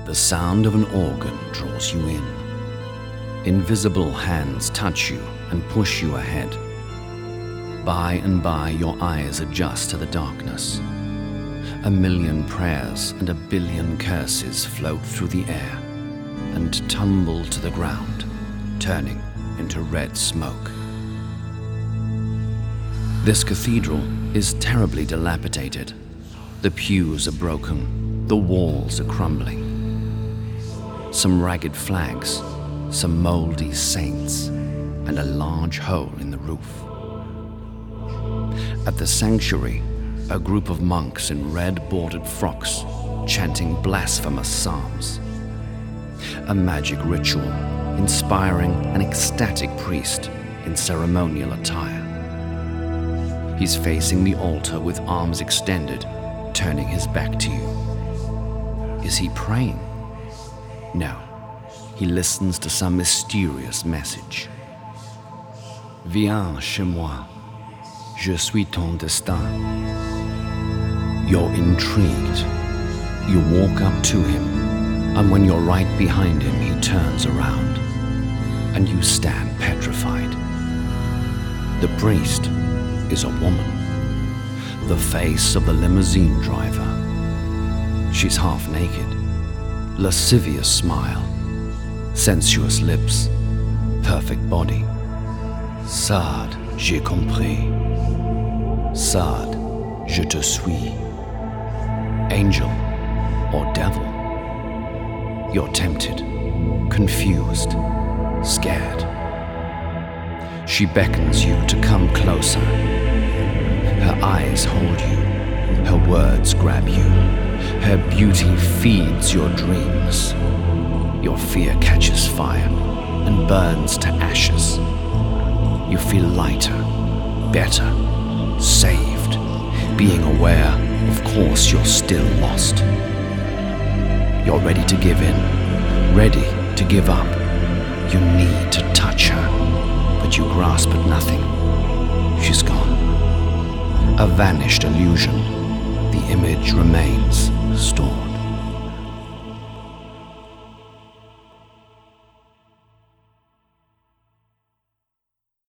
The sound of an organ draws you in. Invisible hands touch you and push you ahead. By and by, your eyes adjust to the darkness. A million prayers and a billion curses float through the air and tumble to the ground, turning into red smoke. This cathedral is terribly dilapidated. The pews are broken, the walls are crumbling. Some ragged flags, some moldy saints, and a large hole in the roof. At the sanctuary, a group of monks in red bordered frocks chanting blasphemous psalms. A magic ritual inspiring an ecstatic priest in ceremonial attire. He's facing the altar with arms extended, turning his back to you. Is he praying? No, he listens to some mysterious message. Viens chez moi, je suis ton destin. You're intrigued. You walk up to him, and when you're right behind him, he turns around, and you stand petrified. The priest is a woman, the face of the limousine driver. She's half naked, lascivious smile, sensuous lips, perfect body. Sade, j'ai compris. Sade, je te suis. Angel or devil? You're tempted, confused, scared. She beckons you to come closer. Her eyes hold you, her words grab you, her beauty feeds your dreams. Your fear catches fire and burns to ashes. You feel lighter, better, saved, being aware, of course, you're still lost. You're ready to give in, ready to give up. You need to touch her, but you grasp at nothing. She's gone. A vanished illusion. The image remains stored.